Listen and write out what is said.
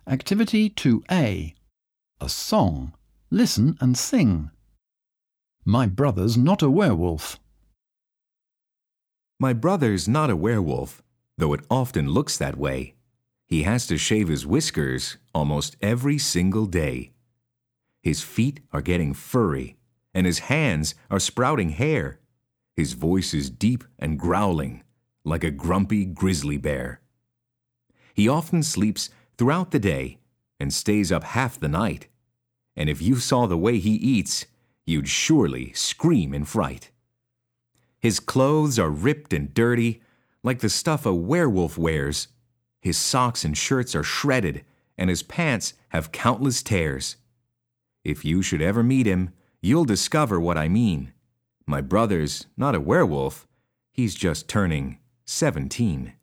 Activity 2A. A song. Listen and sing. My brother's not a werewolf. My brother's not a werewolf, though it often looks that way. He has to shave his whiskers almost every single day. His feet are getting furry, and his hands are sprouting hair. His voice is deep and growling, like a grumpy grizzly bear. He often sleeps throughout the day and stays up half the night. And if you saw the way he eats, you'd surely scream in fright. His clothes are ripped and dirty, like the stuff a werewolf wears. His socks and shirts are shredded, and his pants have countless tears. If you should ever meet him, you'll discover what I mean. My brother's not a werewolf, he's just turning 17.